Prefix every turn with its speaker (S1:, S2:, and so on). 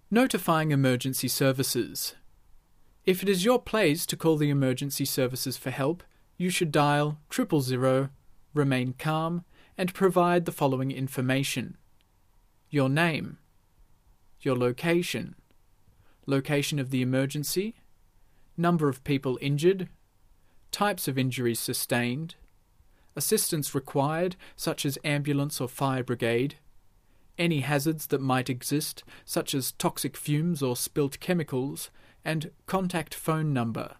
S1: Notifying emergency services. If it is your place to call the emergency services for help, you should dial 000, remain calm, and provide the following information: your name, your location, location of the emergency, number of people injured, types of injuries sustained, assistance required such as ambulance or fire brigade, any hazards that might exist such as toxic fumes or spilt chemicals, and contact phone number.